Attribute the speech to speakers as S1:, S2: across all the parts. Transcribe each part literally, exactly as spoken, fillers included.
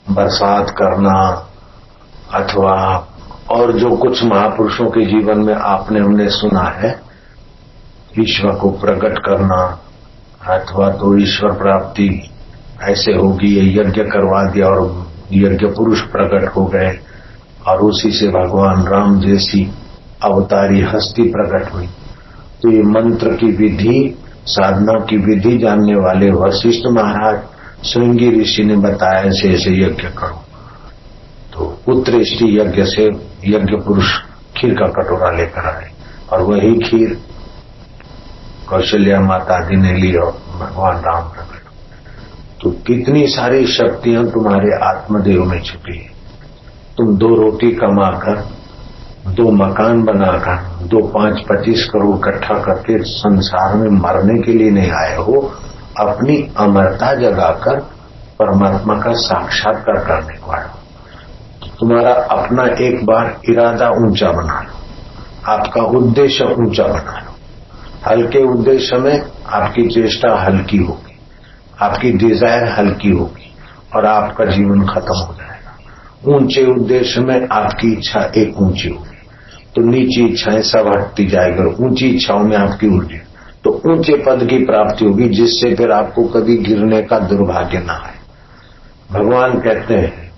S1: बरसात करना अथवा और जो कुछ महापुरुषों के जीवन में आपने हमने सुना है, ईश्वर को प्रकट करना अथवा तो ईश्वर प्राप्ति ऐसे होगी, ये यज्ञ करवा दिया और यज्ञ पुरुष प्रकट हो गए और उसी से भगवान राम जैसी अवतारी हस्ती प्रकट हुई। तो ये मंत्र की विधि, साधना की विधि जानने वाले वशिष्ठ महाराज श्रृंगी ऋषि ने बताया ऐसे ऐसे यज्ञ करो। तो उत्तरेष्टि यज्ञ से यज्ञ पुरुष खीर का कटोरा लेकर आए और वही खीर कौशल्या माता जी ने ली और भगवान राम प्रकट। तो कितनी सारी शक्तियां तुम्हारे आत्मदेव में छुपी है। तुम दो रोटी कमाकर, दो मकान बनाकर, दो पांच पच्चीस करोड़ इकट्ठा करके संसार में मरने के लिए नहीं आए हो, अपनी अमरता जगाकर परमात्मा का साक्षात्कार करने को आए हो। तो तुम्हारा अपना एक बार इरादा ऊंचा बना लो, आपका उद्देश्य ऊंचा बना लो। हल्के उद्देश्य में आपकी चेष्टा हल्की होगी, आपकी डिजायर हल्की होगी और आपका जीवन खत्म हो जाएगा। ऊंचे उद्देश्य में आपकी इच्छा एक ऊंची होगी तो नीची इच्छाएं सब हटती जाएगी और ऊंची इच्छाओं में आपकी ऊर्जा तो ऊंचे पद की प्राप्ति होगी, जिससे फिर आपको कभी गिरने का दुर्भाग्य ना आए। भगवान कहते हैं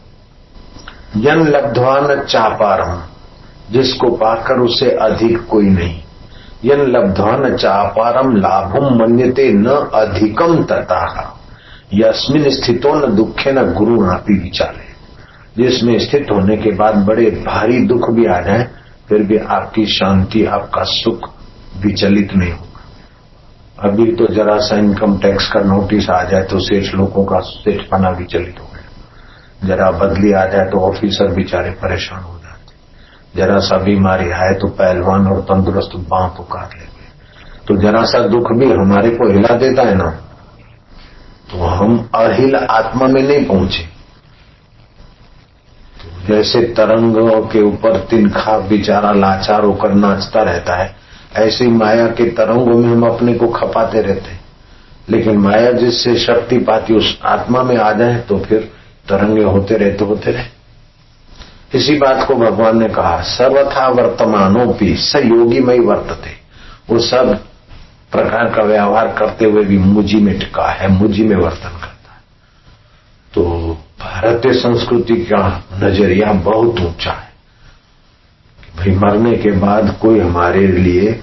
S1: यन लब्ध्वा न चापारम, जिसको पाकर उसे अधिक कोई नहीं। यन लब्ध्वा न चापारम लाभम मन्यते न अधिकम तथा यस्मिन स्थितो न दुखे न गुरु नापी विचारे। जिसमें स्थित होने के बाद बड़े भारी दुख भी आ जाए फिर भी आपकी शांति, आपका सुख विचलित नहीं होगा। अभी तो जरा सा इनकम टैक्स का नोटिस आ जाए तो सेठ लोगों का सेठपना विचलित हो गया, जरा बदली आ जाए तो ऑफिसर बेचारे परेशान हो जाते, जरा सा बीमारी आए तो पहलवान और तंदुरुस्त बांह पुकार लेंगे। तो जरा सा दुख भी हमारे को हिला देता है ना, तो हम अहिल आत्मा में नहीं पहुंचे। जैसे तरंगों के ऊपर तिनखा बेचारा लाचार होकर नाचता रहता है, ऐसी माया के तरंगों में हम अपने को खपाते रहते हैं। लेकिन माया जिससे शक्ति पाती उस आत्मा में आ जाए तो फिर तरंगे होते रहते होते रहे। इसी बात को भगवान ने कहा सर्वथा वर्तमानोपि स योगीमय वर्तते। वो सब प्रकार का व्यवहार करते हुए भी मुझी में टिका है, मुझी में वर्तन करता है। तो भारतीय संस्कृति का नजरिया बहुत ऊंचा है। भाई मरने के बाद कोई हमारे लिए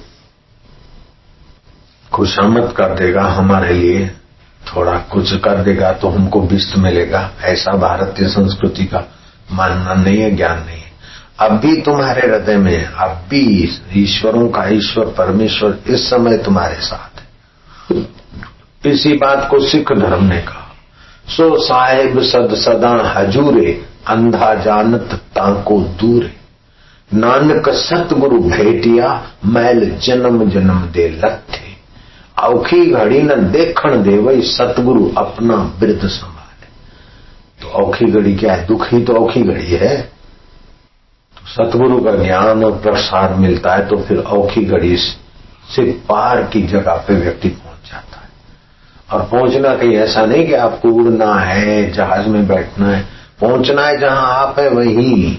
S1: खुशामद कर देगा, हमारे लिए थोड़ा कुछ कर देगा तो हमको बिस्त मिलेगा, ऐसा भारतीय संस्कृति का मानना नहीं है, ज्ञान नहीं है। अब भी तुम्हारे हृदय में अब भी ईश्वरों का ईश्वर परमेश्वर इस समय तुम्हारे साथ है। इसी बात को सिख धर्म ने कहा सो साहेब सद सदा हजूरे अंधा जानत ताको दूरे। नानक सतगुरु भेटिया मैल जन्म जन्म दे लथे। औखी घड़ी न देखण दे वही सतगुरु अपना वृद्ध संभाले। तो औखी घड़ी क्या है? दुख ही तो औखी घड़ी है। तो सतगुरु का ज्ञान और प्रसाद मिलता है तो फिर औखी घड़ी से पार की जगह पे व्यक्ति पहुंच जाता है। और पहुंचना कहीं ऐसा नहीं कि आपको उड़ना है, जहाज में बैठना है, पहुंचना है जहां आप है वहीं।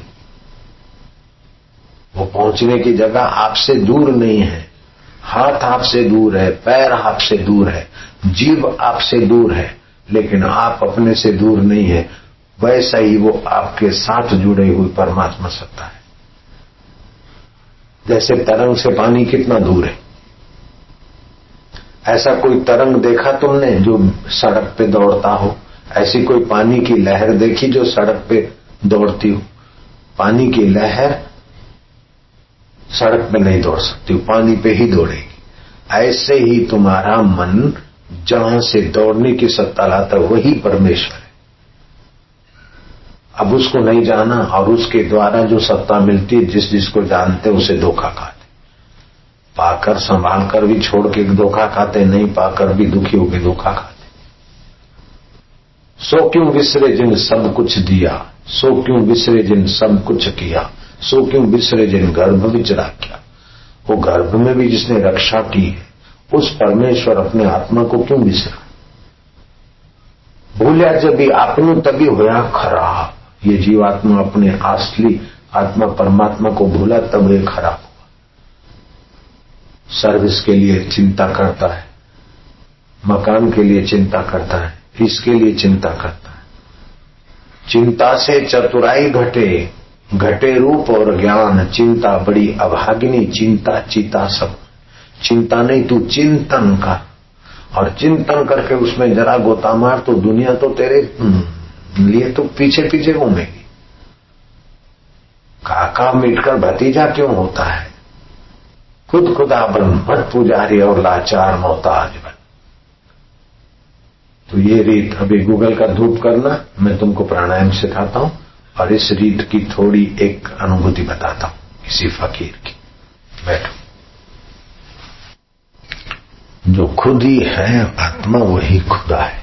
S1: वो पहुंचने की जगह आपसे दूर नहीं है, हाथ आपसे दूर है, पैर आपसे दूर है, जीभ आपसे दूर है, लेकिन आप अपने से दूर नहीं है। वैसा ही वो आपके साथ जुड़े हुए परमात्मा सत्ता है। जैसे तरंग से पानी कितना दूर है, ऐसा कोई तरंग देखा तुमने जो सड़क पे दौड़ता हो? ऐसी कोई पानी की लहर देखी जो सड़क पे दौड़ती हो? पानी की लहर सड़क पे नहीं दौड़ सकती, पानी पे ही दौड़ेगी। ऐसे ही तुम्हारा मन जहां से दौड़ने की सत्ता लाता वही परमेश्वर है। अब उसको नहीं जाना और उसके द्वारा जो सत्ता मिलती है, जिस जिसको जानते उसे धोखा खाते। पाकर संभाल कर भी छोड़ के धोखा खाते, नहीं पाकर भी दुखी होकर धोखा खाते। सो क्यों विसरे जिन सब कुछ दिया, सो क्यों विसरे जिन सब कुछ किया, सो क्यों विसरे जिन गर्भ विच राख्या। वो गर्भ में भी जिसने रक्षा की है उस परमेश्वर अपने आत्मा को क्यों विसरा? भूलिया जब भी आपनू तभी होया खराब। ये जीवात्मा अपने असली आत्मा परमात्मा को भूला तब ये खराब हुआ। सर्विस के लिए चिंता करता है, मकान के लिए चिंता करता है, इसके लिए चिंता करता है। चिंता से चतुराई घटे, घटे रूप और ज्ञान। चिंता बड़ी अभागिनी, चिंता चिता सब। चिंता नहीं, तू चिंतन कर, और चिंतन करके उसमें जरा गोता मार तो दुनिया तो तेरे लिए तो पीछे पीछे घूमेगी। काका मिटकर भतीजा क्यों होता है? खुद खुदा बन, मत पुजारी और लाचार मोहताज बन। तो ये रीत अभी गूगल का धूप करना, मैं तुमको प्राणायाम सिखाता हूं, और इस रीत की थोड़ी एक अनुभूति बताता हूं किसी फकीर की। बैठो। जो खुद ही है आत्मा, वही खुदा है।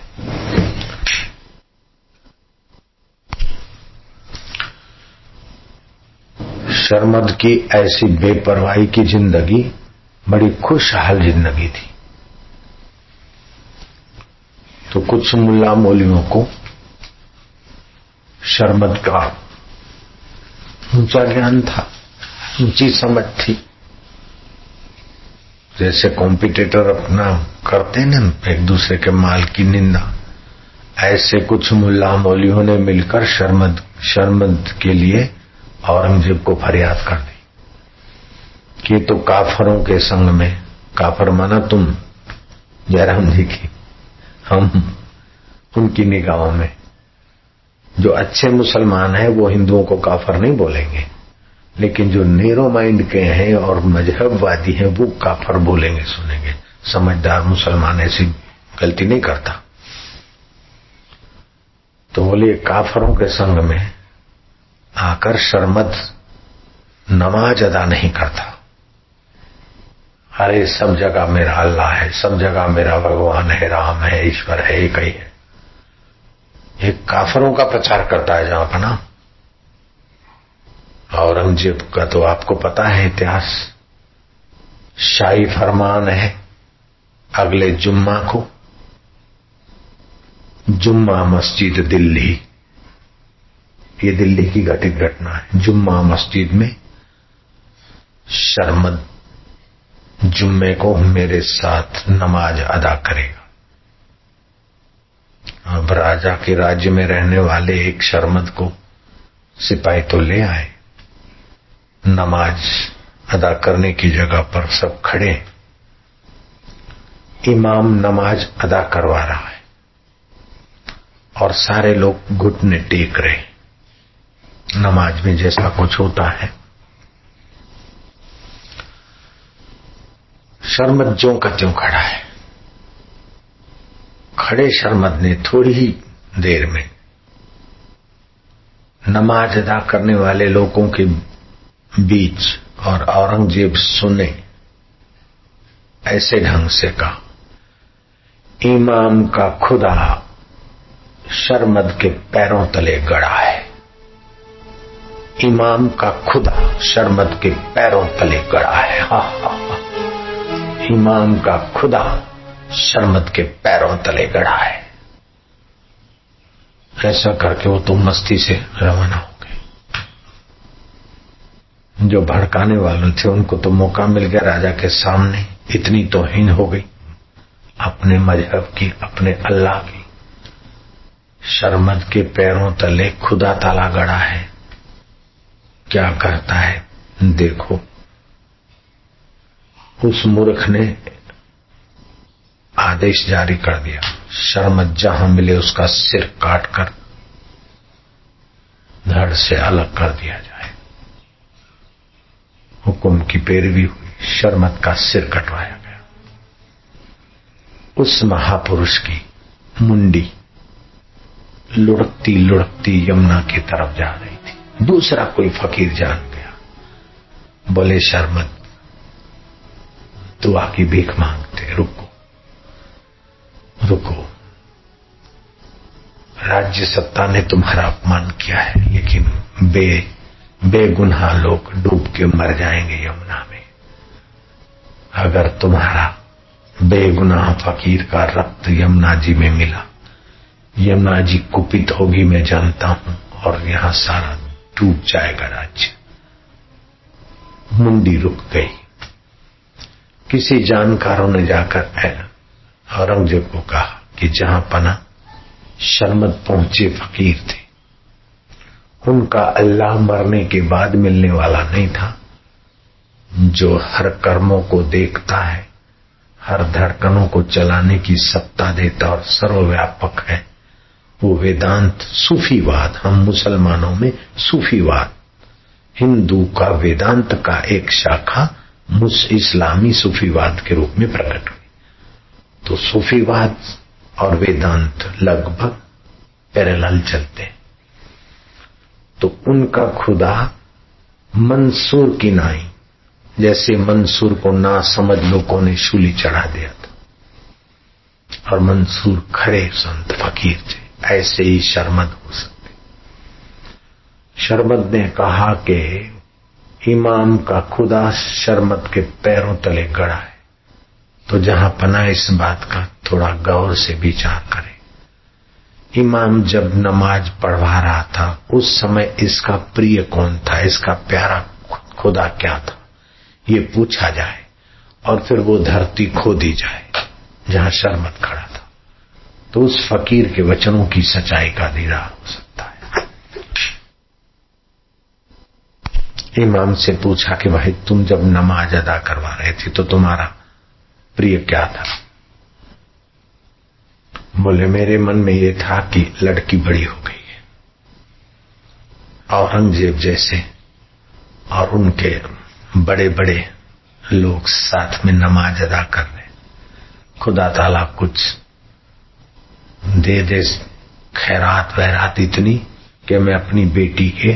S1: शर्मद की ऐसी बेपरवाही की जिंदगी बड़ी खुशहाल जिंदगी थी। तो कुछ मुल्ला मौलवियों को शर्मद का ऊंचा ज्ञान था, ऊंची समझ थी। जैसे कॉम्पिटिटर अपना करते ना एक दूसरे के माल की निंदा, ऐसे कुछ मुल्ला मौलवियों ने मिलकर शर्मद शर्मद के लिए औरंगजेब को फरियाद कर दी कि तो काफरों के संग में, काफर माना तुम जयराम जी की, हम उनकी निगाहों में जो अच्छे मुसलमान हैं वो हिंदुओं को काफर नहीं बोलेंगे, लेकिन जो नेरो माइंड के हैं और मजहबवादी हैं वो काफर बोलेंगे, सुनेंगे। समझदार मुसलमान ऐसी गलती नहीं करता। तो बोले काफरों के संग में आकर शर्मद नमाज अदा नहीं करता। अरे सब जगह मेरा अल्लाह है, सब जगह मेरा भगवान है, राम है, ईश्वर है, एक ही है। एक काफरों का प्रचार करता है जहां पर ना। औरंगजेब का तो आपको पता है इतिहास। शाही फरमान है अगले जुम्मा को, जुम्मा मस्जिद दिल्ली, ये दिल्ली की घटित घटना है। जुम्मा मस्जिद में शर्मद जुम्मे को मेरे साथ नमाज अदा करेगा। अब राजा के राज्य में रहने वाले एक शर्मद को सिपाही तो ले आए, नमाज अदा करने की जगह पर सब खड़े, इमाम नमाज अदा करवा रहा है और सारे लोग घुटने टेक रहे। नमाज में जैसा कुछ होता है। शर्मद ज्यों का त्यों खड़ा है। खड़े शर्मद ने थोड़ी ही देर में नमाज अदा करने वाले लोगों के बीच, और औरंगजेब सुने, ऐसे ढंग से कहा, इमाम का खुदा शर्मद के पैरों तले गड़ा है। इमाम का खुदा शर्मद के पैरों तले गड़ा है। हा हा हा। इमाम का खुदा शर्मद के पैरों तले गड़ा है। ऐसा करके वो तो मस्ती से रवाना हो गए। जो भड़काने वाले थे उनको तो मौका मिल गया राजा के सामने। इतनी तौहीन हो गई अपने मजहब की, अपने अल्लाह की। शर्मद के पैरों तले खुदा ताला गड़ा है। क्या करता है देखो। उस मूर्ख ने आदेश जारी कर दिया, शर्मद जहां मिले उसका सिर काटकर धड़ से अलग कर दिया जाए। हुक्म की पैरवी हुई, शर्मद का सिर कटवाया गया। उस महापुरुष की मुंडी लुढ़कती लुढ़कती यमुना की तरफ जा रही थी। दूसरा कोई फकीर जान गया, बोले शर्मद दुआ की भीख मांगते, रुको रुको। राज्य सत्ता ने तुम्हारा अपमान किया है, लेकिन बे बेगुनाह लोग डूब के मर जाएंगे यमुना में। अगर तुम्हारा बेगुनाह फकीर का रक्त यमुना जी में मिला, यमुना जी कुपित होगी, मैं जानता हूं, और यहां सारा डूब जाएगा राज्य। मुंडी रुक गई। किसी जानकारों ने जाकर औरंगजेब को कहा कि जहां पना शर्मद पहुंचे फकीर थे, उनका अल्लाह मरने के बाद मिलने वाला नहीं था, जो हर कर्मों को देखता है, हर धड़कनों को चलाने की सत्ता देता और सर्वव्यापक है, वो वेदांत सूफीवाद। हम मुसलमानों में सूफीवाद, हिंदू का वेदांत का एक शाखा मुस इस्लामी सूफीवाद के रूप में प्रकट हुई। तो सूफीवाद और वेदांत लगभग पैरेलल चलते हैं। तो उनका खुदा मंसूर की नाई, जैसे मंसूर को ना समझ लोगों ने शूली चढ़ा दिया था, और मंसूर खरे संत फकीर थे, ऐसे ही शर्मद हो सकते। शर्मद ने कहा कि इमाम का खुदा शर्मद के पैरों तले गड़ा है, तो जहां पना इस बात का थोड़ा गौर से विचार करें। इमाम जब नमाज पढ़वा रहा था उस समय इसका प्रिय कौन था, इसका प्यारा खुदा क्या था, ये पूछा जाए और फिर वो धरती खोदी जाए जहां शर्मद खड़ा था, तो उस फकीर के वचनों की सच्चाई का दीदार हो सकता है। इमाम से पूछा कि भाई तुम जब नमाज अदा करवा रहे थे तो तुम्हारा प्रिय क्या था? बोले मेरे मन में ये था कि लड़की बड़ी हो गई है, औरंगजेब जैसे और उनके बड़े बड़े लोग साथ में नमाज अदा कर रहे, खुदा ताला कुछ दे दे खैरात वैरात इतनी कि मैं अपनी बेटी के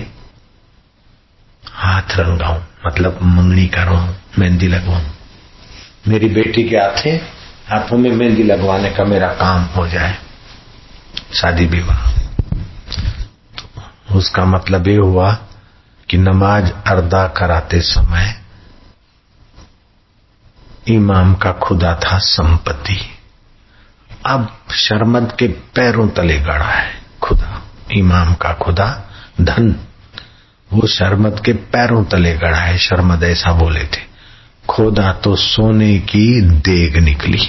S1: हाथ रंगाऊं, मतलब मंगनी करूं, मेहंदी लगवाऊं, मेरी बेटी के हाथे हाथों में मेहंदी लगवाने का मेरा काम हो जाए, शादी विवाह। तो उसका मतलब ये हुआ कि नमाज अदा कराते समय इमाम का खुदा था संपत्ति, अब शर्मद के पैरों तले गड़ा है खुदा। इमाम का खुदा धन, वो शर्मद के पैरों तले गड़ा है। शर्मद ऐसा बोले थे, खोदा तो सोने की देग निकली,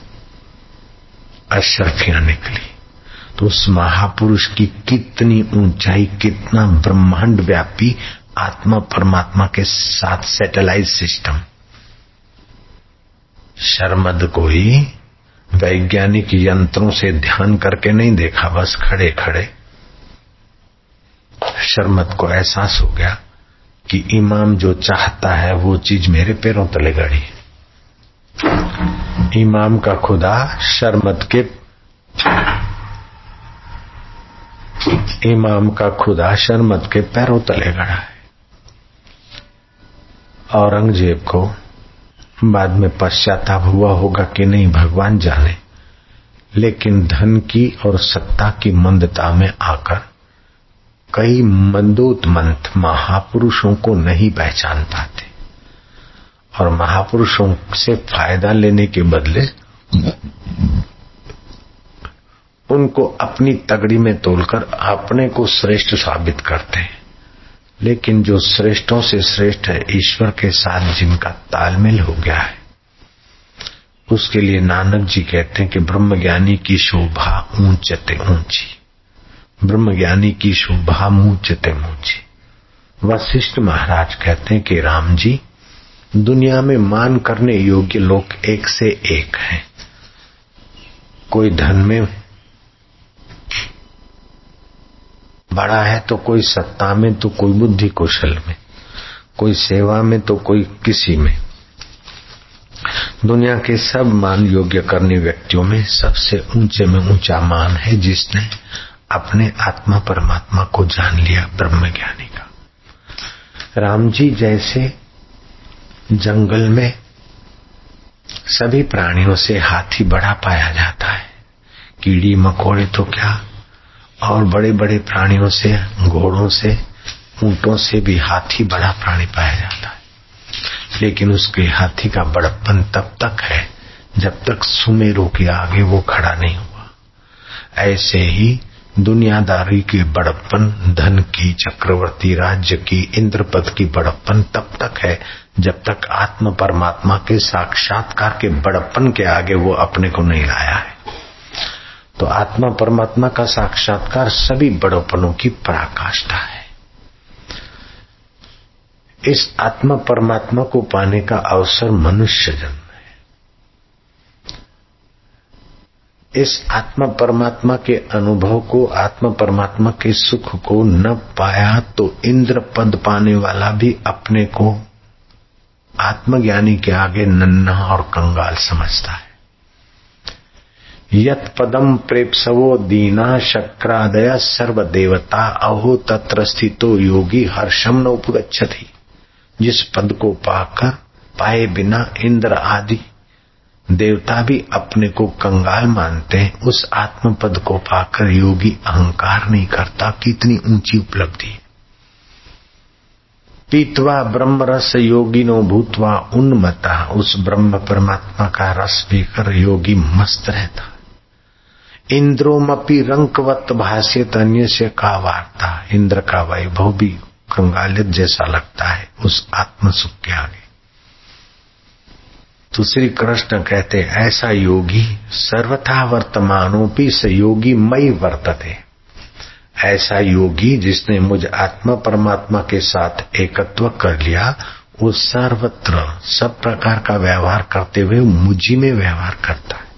S1: अशरफियां निकली। तो उस महापुरुष की कितनी ऊंचाई, कितना ब्रह्मांड व्यापी आत्मा परमात्मा के साथ सैटेलाइट सिस्टम। शर्मद कोई वैज्ञानिक यंत्रों से ध्यान करके नहीं देखा, बस खड़े खड़े शर्मद को एहसास हो गया कि इमाम जो चाहता है वो चीज मेरे पैरों तले गड़ी। इमाम का खुदा शर्मद के इमाम का खुदा शर्मद के पैरों तले गड़ा है। औरंगजेब को बाद में पश्चाताप हुआ होगा कि नहीं भगवान जाने, लेकिन धन की और सत्ता की मंदता में आकर कई मंदोतमंत महापुरुषों को नहीं पहचान पाते और महापुरुषों से फायदा लेने के बदले उनको अपनी तगड़ी में तोलकर अपने को श्रेष्ठ साबित करते हैं। लेकिन जो श्रेष्ठों से श्रेष्ठ है, ईश्वर के साथ जिनका तालमेल हो गया है, उसके लिए नानक जी कहते हैं कि ब्रह्मज्ञानी की शोभा ऊंचते ऊंची, ब्रह्मज्ञानी की शोभा ऊंचते ऊंची। वशिष्ठ महाराज कहते हैं कि राम जी, दुनिया में मान करने योग्य लोग एक से एक हैं। कोई धन में बड़ा है तो कोई सत्ता में, तो कोई बुद्धि कौशल में, कोई सेवा में तो कोई किसी में। दुनिया के सब मान योग्य करने व्यक्तियों में सबसे ऊंचे में ऊंचा मान है जिसने अपने आत्मा परमात्मा को जान लिया, ब्रह्मज्ञानी का। राम जी जैसे जंगल में सभी प्राणियों से हाथी बड़ा पाया जाता है, कीड़ी मकोड़े तो क्या, और बड़े बड़े प्राणियों से, घोड़ों से, ऊंटों से भी हाथी बड़ा प्राणी पाया जाता है। लेकिन उसके हाथी का बड़प्पन तब तक है जब तक सुमेरु के आगे वो खड़ा नहीं हुआ। ऐसे ही दुनियादारी की बड़प्पन, धन की, चक्रवर्ती राज्य की, इंद्रपद की बड़प्पन तब तक है जब तक आत्म परमात्मा के साक्षात्कार के बड़प्पन के आगे वो अपने को नहीं लाया है। तो आत्मा परमात्मा का साक्षात्कार सभी बड़प्पनों की पराकाष्ठा है। इस आत्मा परमात्मा को पाने का अवसर मनुष्य जन्म है। इस आत्मा परमात्मा के अनुभव को, आत्मा परमात्मा के सुख को न पाया तो इंद्र पद पाने वाला भी अपने को आत्मज्ञानी के आगे नन्हा और कंगाल समझता है। यत पदम प्रेप्सवो दीना शक्रादय सर्व देवता अहो तत्र स्थितो योगी हर्षम न उपगच्छति। जिस पद को पाकर पाए बिना इंद्र आदि देवता भी अपने को कंगाल मानते हैं, उस आत्म पद को पाकर योगी अहंकार नहीं करता। कितनी ऊंची उपलब्धि। पीतवा ब्रह्म रस योगिनो भूतवा उन्मता। उस ब्रह्म परमात्मा का रस पीकर योगी मस्त रहता। इंद्रोमपि रंकवत भाष्यत अन्य से का वार्ता। इंद्र का वैभव भी कंगालित जैसा लगता है उस आत्म सुख के आगे। तो श्री कृष्ण कहते ऐसा योगी सर्वथा वर्तमानोपि स योगी मई वर्तते। ऐसा योगी जिसने मुझ आत्मा परमात्मा के साथ एकत्व कर लिया, वो सर्वत्र सब प्रकार का व्यवहार करते हुए मुझी में व्यवहार करता है।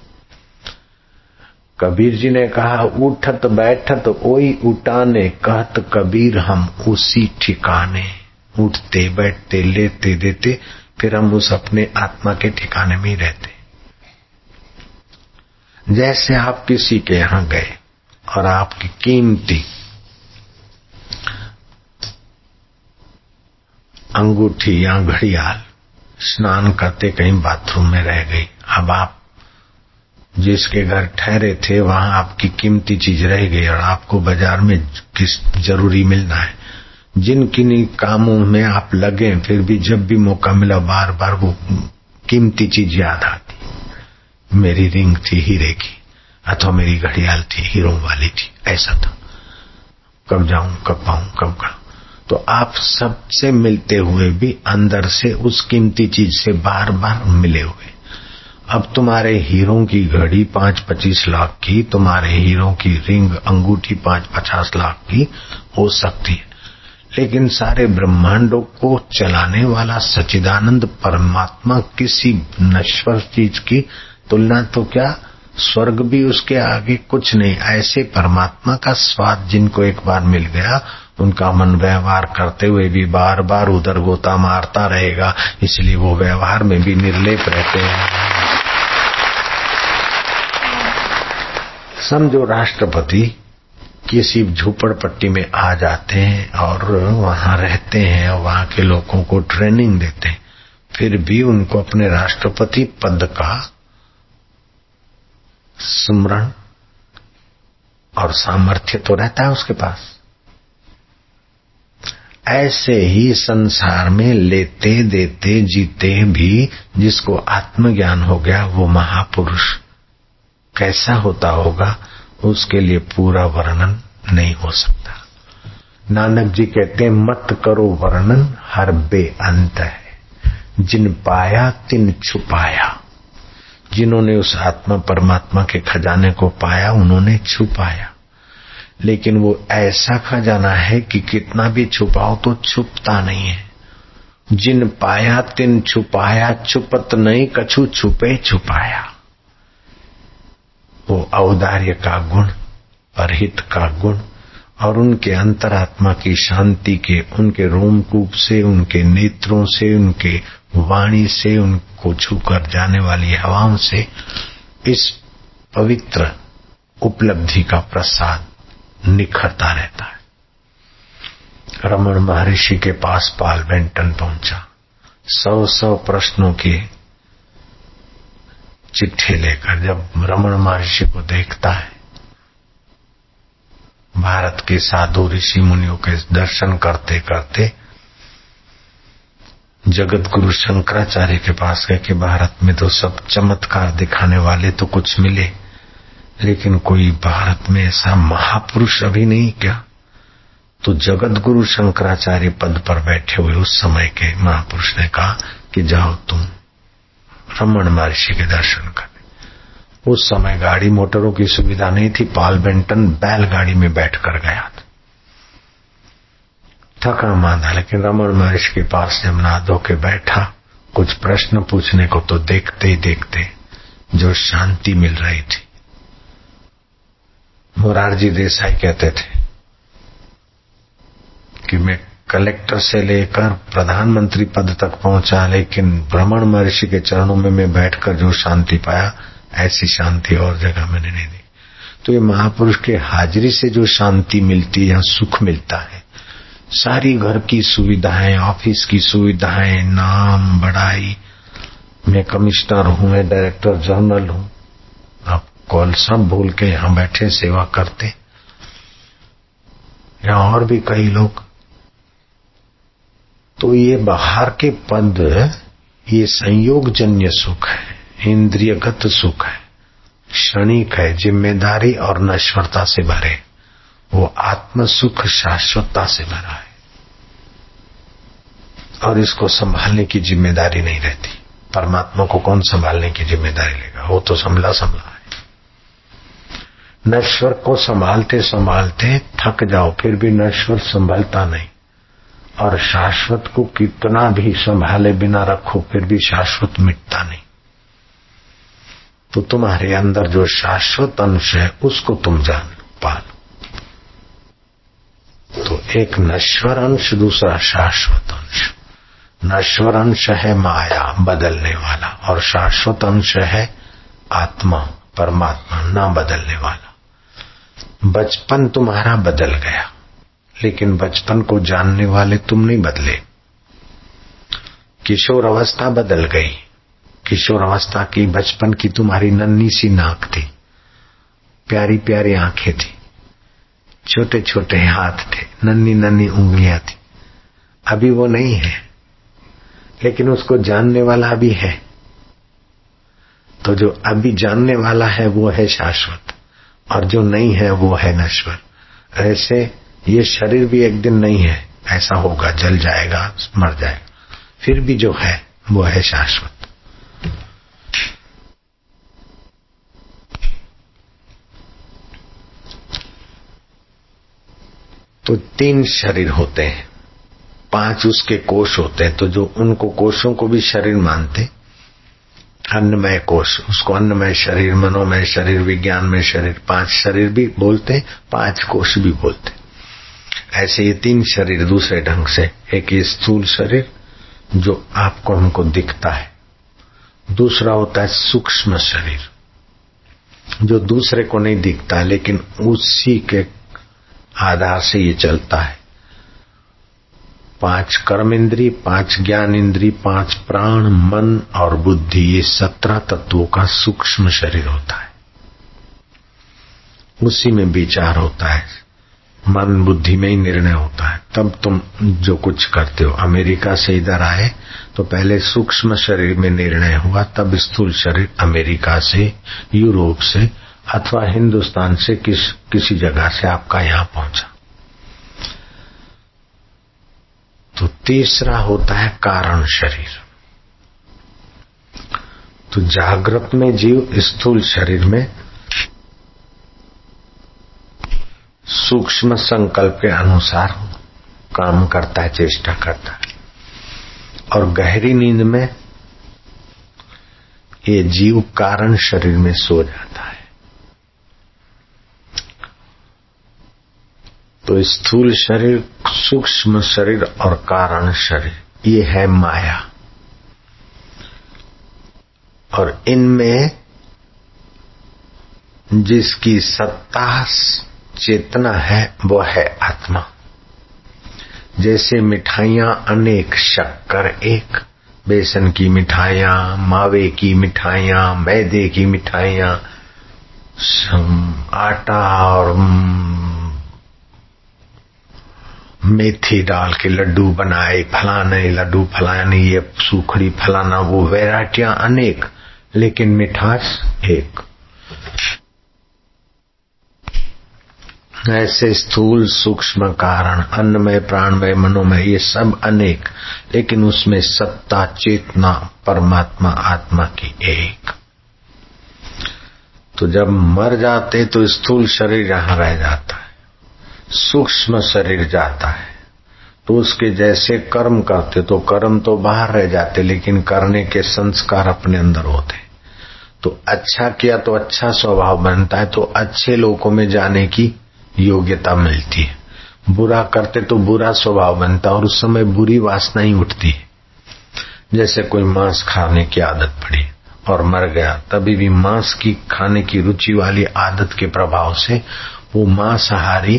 S1: कबीर जी ने कहा उठत बैठत ओई उठाने, कहत कबीर हम उसी ठिकाने। उठते बैठते लेते देते फिर हम उस अपने आत्मा के ठिकाने में ही रहते। जैसे आप किसी के यहां गए और आपकी कीमती अंगूठी या घड़ियाल स्नान करते कहीं बाथरूम में रह गई। अब आप जिसके घर ठहरे थे वहां आपकी कीमती चीज रह गई और आपको बाजार में किस जरूरी मिलना है। जिन किन्हीं कामों में आप लगे फिर भी जब भी मौका मिला बार बार वो कीमती चीज याद आती। मेरी रिंग थी हीरे की, अथवा मेरी घड़ियाल थी हीरों वाली थी, ऐसा था। कब जाऊं, कब पाऊं, कब का। तो आप सबसे मिलते हुए भी अंदर से उस कीमती चीज से बार बार मिले हुए। अब तुम्हारे हीरों की घड़ी पांच पच्चीस लाख की, तुम्हारे हीरों की रिंग अंगूठी पांच पचास लाख की हो सकती है, लेकिन सारे ब्रह्मांडों को चलाने वाला सच्चिदानंद परमात्मा किसी नश्वर चीज की तुलना तो क्या, स्वर्ग भी उसके आगे कुछ नहीं। ऐसे परमात्मा का स्वाद जिनको एक बार मिल गया, उनका मन व्यवहार करते हुए भी बार बार उधर गोता मारता रहेगा, इसलिए वो व्यवहार में भी निर्लेप रहते हैं। समझो राष्ट्रपति किसी झोपड़पट्टी में आ जाते हैं और वहां रहते हैं और वहां के लोगों को ट्रेनिंग देते हैं, फिर भी उनको अपने राष्ट्रपति पद का स्मरण और सामर्थ्य तो रहता है उसके पास। ऐसे ही संसार में लेते देते जीते भी जिसको आत्मज्ञान हो गया वो महापुरुष कैसा होता होगा, उसके लिए पूरा वर्णन नहीं हो सकता। नानक जी कहते हैं मत करो वर्णन हर बेअंत है, जिन पाया तिन छुपाया। जिन्होंने उस आत्मा परमात्मा के खजाने को पाया उन्होंने छुपाया, लेकिन वो ऐसा खजाना है कि कितना भी छुपाओ तो छुपता नहीं है। जिन पाया तिन छुपाया, छुपत नहीं कछु छुपे छुपाया। वो औदार्य का गुण, परहित का गुण और उनके अंतरात्मा की शांति के, उनके रोमकूप से, उनके नेत्रों से, उनके वाणी से, उनको छूकर जाने वाली हवाओं से इस पवित्र उपलब्धि का प्रसाद निखरता रहता है। रमण महर्षि के पास पाल बेंटन पहुंचा, सौ सौ प्रश्नों की चिट्ठी लेकर। जब रमण महर्षि को देखता है, भारत के साधु ऋषि मुनियों के दर्शन करते करते जगत गुरु शंकराचार्य के पास गए कि भारत में तो सब चमत्कार दिखाने वाले तो कुछ मिले, लेकिन कोई भारत में ऐसा महापुरुष अभी नहीं क्या? तो जगत गुरु शंकराचार्य पद पर बैठे हुए उस समय के महापुरुष ने कहा कि जाओ तुम रमण महर्षि के दर्शन करने। उस समय गाड़ी मोटरों की सुविधा नहीं थी। पॉल बेंटन बैलगाड़ी में बैठकर गया था, थका मांदा, लेकिन रमण महर्षि के पास जब नहा धो के बैठा, कुछ प्रश्न पूछने को तो देखते ही देखते जो शांति मिल रही थी। मोरारजी देसाई कहते थे कि मैं कलेक्टर से लेकर प्रधानमंत्री पद तक पहुंचा, लेकिन रमण महर्षि के चरणों में मैं बैठकर जो शांति पाया, ऐसी शांति और जगह मैंने नहीं दी। तो ये महापुरुष के हाजिरी से जो शांति मिलती है, सुख मिलता है, सारी घर की सुविधाएं, ऑफिस की सुविधाएं, नाम बढ़ाई, मैं कमिश्नर हूं, मैं डायरेक्टर जनरल हूं, अब कॉल सब भूल के यहां बैठे सेवा करते, या और भी कई लोग। तो ये बाहर के पद, ये संयोगजन्य सुख है, इंद्रियगत सुख है, क्षणिक है, जिम्मेदारी और नश्वरता से भरे। वो आत्म सुख शाश्वतता से भरा है और इसको संभालने की जिम्मेदारी नहीं रहती। परमात्मा को कौन संभालने की जिम्मेदारी लेगा? वो तो संभला संभला है। नश्वर को संभालते संभालते थक जाओ, फिर भी नश्वर संभलता नहीं, और शाश्वत को कितना भी संभाले बिना रखो, फिर भी शाश्वत मिटता नहीं। तो तुम्हारे अंदर जो शाश्वत अंश है, उसको तुम जान पालो। तो एक नश्वर अंश, दूसरा शाश्वत अंश। नश्वर अंश है माया, बदलने वाला, और शाश्वत अंश है आत्मा, परमात्मा, ना बदलने वाला। बचपन तुम्हारा बदल गया, लेकिन बचपन को जानने वाले तुम नहीं बदले। किशोर अवस्था बदल गई, किशोर अवस्था की, बचपन की तुम्हारी नन्ही सी नाक थी, प्यारी प्यारी आंखें थी, छोटे छोटे हाथ थे, नन्ही नन्ही उंगलियां थी। अभी वो नहीं है, लेकिन उसको जानने वाला भी है। तो जो अभी जानने वाला है वो है शाश्वत, और जो नहीं है वो है नश्वर। ऐसे ये शरीर भी एक दिन नहीं है, ऐसा होगा, जल जाएगा, मर जाएगा, फिर भी जो है वो है शाश्वत। तो तीन शरीर होते हैं, पांच उसके कोष होते हैं। तो जो उनको कोषों को भी शरीर मानते, अन्नमय कोष, उसको अन्नमय शरीर, मनोमय शरीर, विज्ञानमय शरीर, पांच शरीर भी बोलते, पांच कोष भी बोलते। ऐसे ये तीन शरीर दूसरे ढंग से, एक ये स्थूल शरीर जो आपको हमको दिखता है, दूसरा होता है सूक्ष्म शरीर जो दूसरे को नहीं दिखता, लेकिन उसी के आधार से ये चलता है। पांच कर्म इंद्री, पांच ज्ञान इंद्री, पांच प्राण, मन और बुद्धि, ये सत्रह तत्वों का सूक्ष्म शरीर होता है। उसी में विचार होता है, मन बुद्धि में ही निर्णय होता है। तब तुम जो कुछ करते हो, अमेरिका से इधर आए तो पहले सूक्ष्म शरीर में निर्णय हुआ, तब स्थूल शरीर अमेरिका से, यूरोप से अथवा हिंदुस्तान से किस किसी जगह से आपका यहां पहुंचा। तो तीसरा होता है कारण शरीर। तो जागृत में जीव स्थूल शरीर में सूक्ष्म संकल्प के अनुसार काम करता है, चेष्टा करता है, और गहरी नींद में ये जीव कारण शरीर में सो जाता है। तो स्थूल शरीर, सूक्ष्म शरीर और कारण शरीर, ये है माया, और इनमें जिसकी सत्ता चेतना है वो है आत्मा। जैसे मिठाइयां अनेक, शक्कर एक, बेसन की मिठाइयां, मावे की मिठाइयां, मैदे की मिठाइयां, आटा और मेथी डाल के लड्डू बनाए, फलाने लड्डू, फलाने ये सूखड़ी, फलाना वो, वैरायटियां अनेक, लेकिन मिठास एक। ऐसे स्थूल सूक्ष्म कारण अन्नमय प्राणमय मनोमय ये सब अनेक, लेकिन उसमें सत्ता चेतना परमात्मा आत्मा की एक। तो जब मर जाते तो स्थूल शरीर यहां रह जाता है, सूक्ष्म शरीर जाता है, तो उसके जैसे कर्म करते तो कर्म तो बाहर रह जाते, लेकिन करने के संस्कार अपने अंदर होते। तो अच्छा किया तो अच्छा स्वभाव बनता है, तो अच्छे लोगों में जाने की योग्यता मिलती है। बुरा करते तो बुरा स्वभाव बनता और उस समय बुरी वासना ही उठती है। जैसे कोई मांस खाने की आदत पड़ी और मर गया, तभी भी मांस की खाने की रुचि वाली आदत के प्रभाव से वो मांसाहारी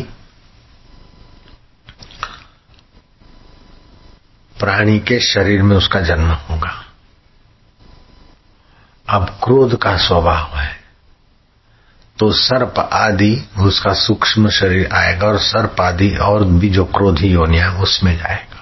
S1: प्राणी के शरीर में उसका जन्म होगा। अब क्रोध का स्वभाव है तो सर्प आदि उसका सूक्ष्म शरीर आएगा और सर्प आदि और भी जो क्रोधी योनिया उसमें जाएगा।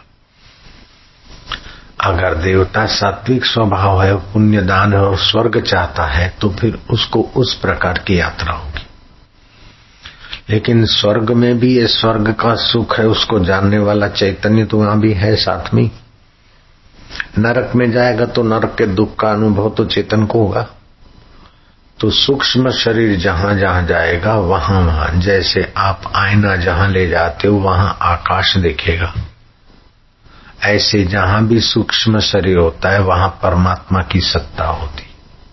S1: अगर देवता सात्विक स्वभाव है, पुण्य दान है और स्वर्ग चाहता है तो फिर उसको उस प्रकार की यात्रा होगी। लेकिन स्वर्ग में भी ये स्वर्ग का सुख है, उसको जानने वाला चैतन्य तो वहां भी है साथ में। नरक में जाएगा तो नरक के दुख का अनुभव तो चेतन को होगा। तो सूक्ष्म शरीर जहां जहां जाएगा वहां वहां, जैसे आप आईना जहां ले जाते हो वहां आकाश दिखेगा, ऐसे जहां भी सूक्ष्म शरीर होता है वहां परमात्मा की सत्ता होती।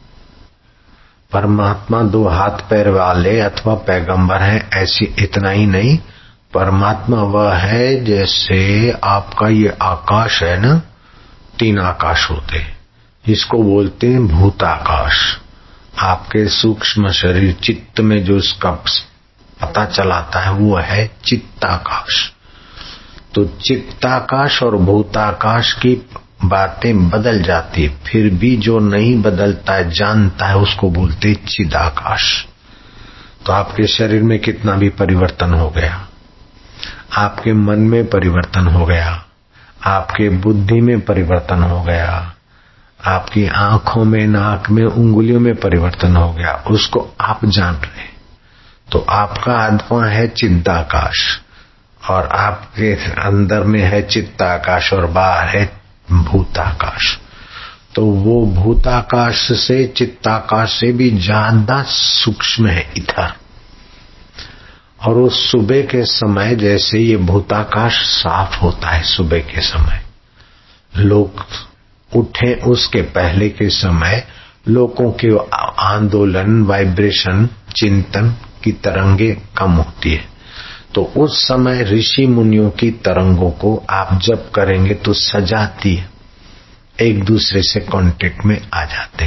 S1: परमात्मा दो हाथ पैर वाले अथवा पैगंबर है ऐसी इतना ही नहीं, परमात्मा वह है जैसे आपका ये आकाश है ना, तीन आकाश होते हैं, इसको बोलते हैं भूताकाश। आपके सूक्ष्म शरीर चित्त में जो इसका पता चलाता है वो है चित्ताकाश। तो चित्ताकाश और भूताकाश की बातें बदल जाती है, फिर भी जो नहीं बदलता है जानता है उसको बोलते चिदाकाश। तो आपके शरीर में कितना भी परिवर्तन हो गया, आपके मन में परिवर्तन हो गया, आपके बुद्धि में परिवर्तन हो गया, आपकी आंखों में नाक में उंगलियों में परिवर्तन हो गया, उसको आप जान रहे। तो आपका आत्मा है चिदाकाश और आपके अंदर में है चित्ताकाश और बाहर है भूताकाश। तो वो भूताकाश से चित्ताकाश से भी ज्यादा सूक्ष्म है इधर। और उस सुबह के समय जैसे ये भूताकाश साफ होता है, सुबह के समय लोग उठे उसके पहले के समय लोगों के आंदोलन वाइब्रेशन चिंतन की तरंगे कम होती है। तो उस समय ऋषि मुनियों की तरंगों को आप जब करेंगे तो सजाती है, एक दूसरे से कांटेक्ट में आ जाते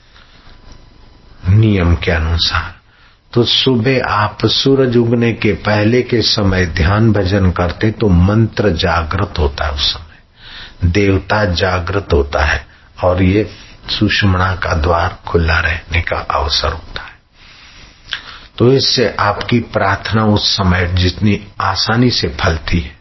S1: नियम के अनुसार। तो सुबह आप सूरज उगने के पहले के समय ध्यान भजन करते तो मंत्र जागृत होता है, उस समय देवता जागृत होता है और ये सुषुम्ना का द्वार खुला रहने का अवसर होता है। तो इससे आपकी प्रार्थना उस समय जितनी आसानी से फलती है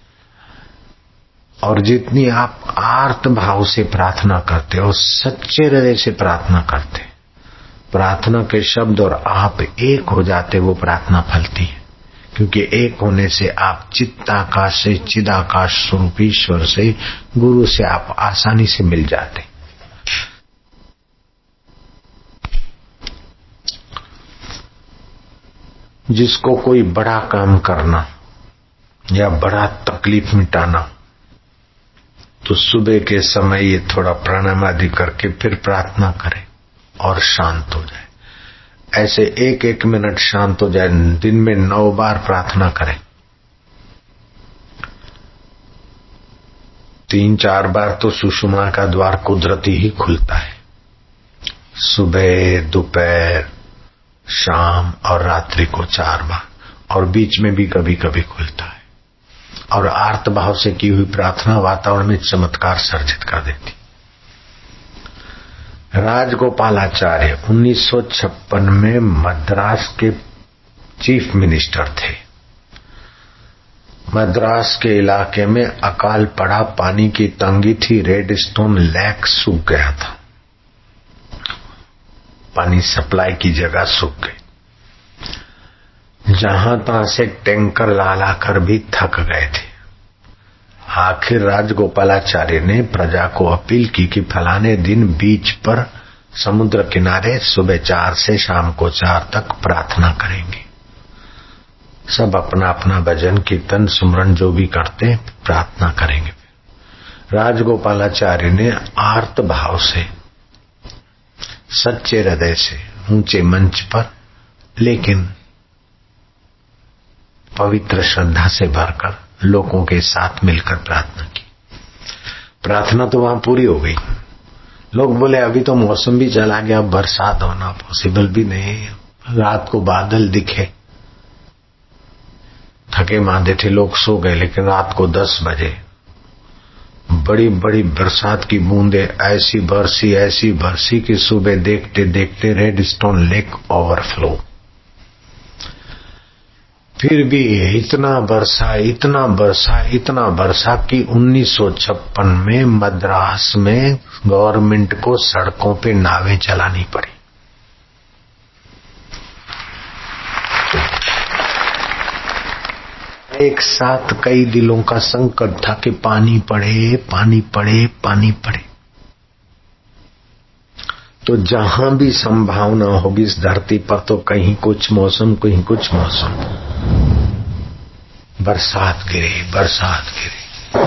S1: और जितनी आप आर्त भाव से प्रार्थना करते हो, सच्चे हृदय से प्रार्थना करते, प्रार्थना के शब्द और आप एक हो जाते, वो प्रार्थना फलती है। क्योंकि एक होने से आप चित्ताकाश से चिदाकाश स्वरूप ईश्वर से गुरु से आप आसानी से मिल जाते। जिसको कोई बड़ा काम करना या बड़ा तकलीफ मिटाना, तो सुबह के समय ये थोड़ा प्राणायाम आदि करके फिर प्रार्थना करें और शांत हो जाए। ऐसे एक एक मिनट शांत हो जाए, दिन में नौ बार प्रार्थना करें, तीन चार बार तो सुषुम्ना का द्वार कुदरती ही खुलता है, सुबह दोपहर शाम और रात्रि को चार बार, और बीच में भी कभी कभी खुलता है। और आर्त भाव से की हुई प्रार्थना वातावरण में चमत्कार सर्जित कर देती। राजगोपालाचार्य उन्नीस सौ छप्पन में मद्रास के चीफ मिनिस्टर थे। मद्रास के इलाके में अकाल पड़ा, पानी की तंगी थी, रेड स्टोन लेक सूख गया था, पानी सप्लाई की जगह सूख गई। जहां तहां से टैंकर ला ला कर भी थक गए थे। आखिर राजगोपालाचार्य ने प्रजा को अपील की कि फलाने दिन बीच पर समुद्र किनारे सुबह चार से शाम को चार तक प्रार्थना करेंगे। सब अपना अपना भजन कीर्तन सुमरन जो भी करते प्रार्थना करेंगे। राजगोपालाचार्य ने आर्त भाव से सच्चे हृदय से ऊंचे मंच पर लेकिन पवित्र श्रद्धा से भरकर लोगों के साथ मिलकर प्रार्थना की। प्रार्थना तो वहां पूरी हो गई। लोग बोले अभी तो मौसम भी चला गया, बरसात होना पॉसिबल भी नहीं। रात को बादल दिखे, थके मांदे थे लोग, सो गए। लेकिन रात को दस बजे बड़ी बड़ी बरसात की बूंदे ऐसी बरसी ऐसी बरसी कि सुबह देखते देखते रेड स्टोन लेक ओवरफ्लो। फिर भी इतना बरसा इतना बरसा इतना बरसा कि उन्नीस सौ छप्पन में मद्रास में गवर्नमेंट को सड़कों पे नावें चलानी पड़ी। एक साथ कई दिलों का संकट था कि पानी पड़े पानी पड़े पानी पड़े। तो जहां भी संभावना होगी इस धरती पर तो कहीं कुछ मौसम कहीं कुछ मौसम, बरसात गिरे बरसात गिरे।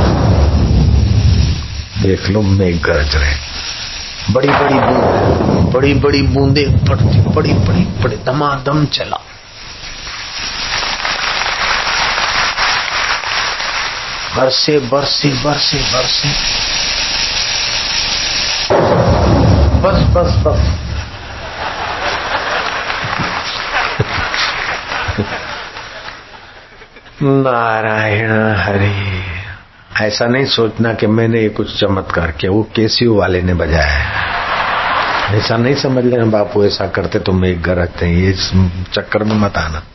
S1: देख लो मेघ गरज रहे, बड़ी बड़ी बूंद बड़ी बड़ी बूंदे पड़ती, बड़ी बड़ी बड़ी धमाधम चला। बरसे बरसे बरसे बरसे बस बस बस नारायण हरि। ऐसा नहीं सोचना कि मैंने ये कुछ चमत्कार किया, वो केसीओ वाले ने बजाया है। ऐसा नहीं समझ लेना बापू ऐसा करते तो मेघ गरजते हैं, ये चक्कर में मत आना।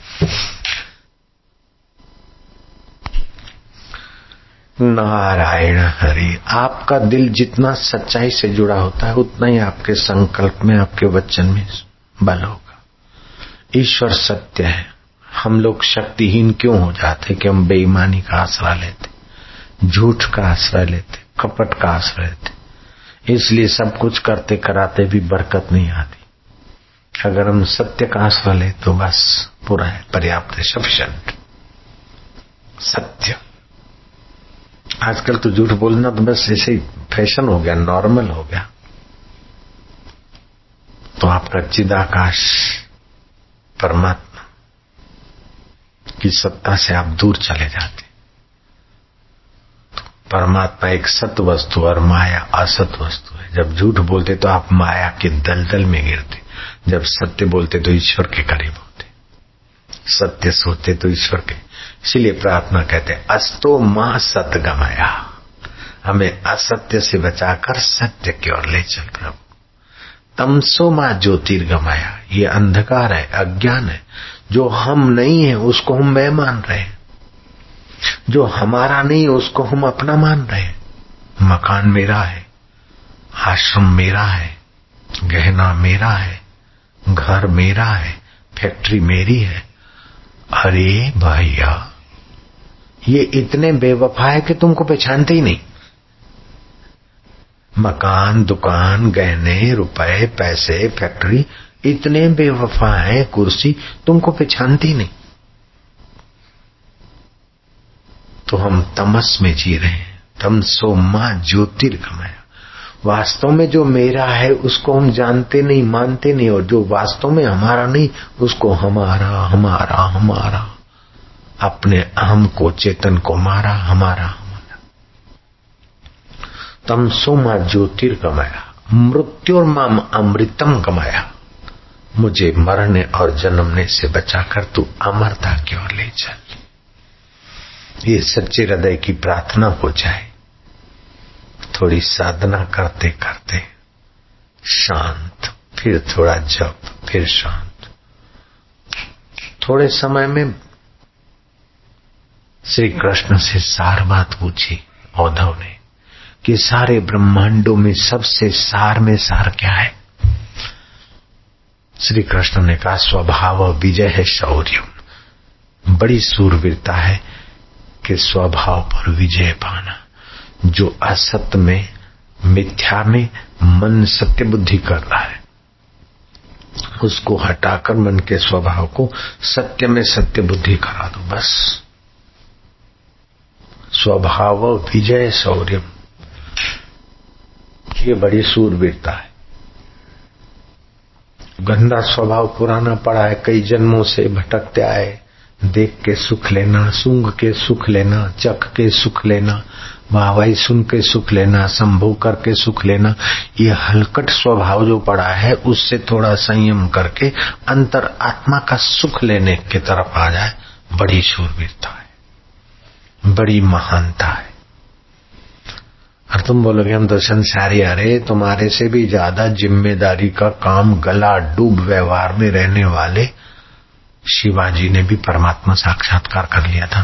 S1: नारायण हरि। आपका दिल जितना सच्चाई से जुड़ा होता है उतना ही आपके संकल्प में आपके वचन में बल होगा। ईश्वर सत्य है। हम लोग शक्तिहीन क्यों हो जाते कि हम बेईमानी का आश्रय लेते, झूठ का आश्रय लेते, कपट का आश्रय लेते, इसलिए सब कुछ करते कराते भी बरकत नहीं आती। अगर हम सत्य का आश्रय ले तो बस पूरा है, पर्याप्त है, सफिशिएंट। सत्य। आजकल तो झूठ बोलना तो बस ऐसे ही फैशन हो गया, नॉर्मल हो गया। तो आपका चिदाकाश परमात्मा की सत्ता से आप दूर चले जाते। तो परमात्मा एक सत वस्तु और माया असत वस्तु है। जब झूठ बोलते तो आप माया के दलदल में गिरते, जब सत्य बोलते तो ईश्वर के करीब होते, सत्य सोचते तो ईश्वर के। इसीलिए प्रार्थना कहते हैं अस्तो मां सतगमया, हमें असत्य से बचाकर सत्य की ओर ले चल प्रभु। तमसो मां ज्योतिर्गमया, ये अंधकार है, अज्ञान है। जो हम नहीं है उसको हम मैं मान रहे हैं, जो हमारा नहीं है उसको हम अपना मान रहे हैं। मकान मेरा है, आश्रम मेरा है, गहना मेरा है, घर मेरा है, फैक्ट्री मेरी है। अरे भैया ये इतने बेवफा है कि तुमको पहचानते ही नहीं। मकान, दुकान, गहने, रुपए, पैसे, फैक्ट्री इतने बेवफा है, कुर्सी तुमको पहचानती ही नहीं। तो हम तमस में जी रहे हैं। तमसो मां ज्योतिर्गमया। वास्तव में जो मेरा है उसको हम जानते नहीं, मानते नहीं, और जो वास्तव में हमारा नहीं उसको हमारा हमारा हमारा, अपने अहम को, चेतन को मारा, हमारा हमारा। तमसो मां ज्योतिर्गमया मृत्युर्माम अमृतम गमया। मुझे मरने और जन्मने से बचाकर तू अमरता की ओर ले चल। ये सच्चे हृदय की प्रार्थना हो जाए। थोड़ी साधना करते करते शांत, फिर थोड़ा जप, फिर शांत। थोड़े समय में श्री कृष्ण से सार बात पूछी औद्धव ने कि सारे ब्रह्मांडों में सबसे सार में सार क्या है? श्री कृष्ण ने कहा स्वभाव विजय है शौर्य। बड़ी सूरवीरता है कि स्वभाव पर विजय पाना। जो असत्य में, मिथ्या में मन सत्य बुद्धि कर रहा है, उसको हटाकर मन के स्वभाव को सत्य में सत्य बुद्धि करा दो। बस स्वभाव विजय शौर्यम, ये बड़ी सूरवीरता है। गंदा स्वभाव पुराना पड़ा है, कई जन्मों से भटकते आए। देख के सुख लेना, सूंघ के सुख लेना, चख के सुख लेना, वाहवाही सुन के सुख लेना, संभोग करके सुख लेना, ये हलकट स्वभाव जो पड़ा है उससे थोड़ा संयम करके अंतर आत्मा का सुख लेने की तरफ आ जाए, बड़ी शूरवीरता है, बड़ी महानता है। और तुम बोलोगे हम तो संसारी, अरे तुम्हारे से भी ज्यादा जिम्मेदारी का काम गला डूब व्यवहार में रहने वाले शिवाजी ने भी परमात्मा साक्षात्कार कर लिया था।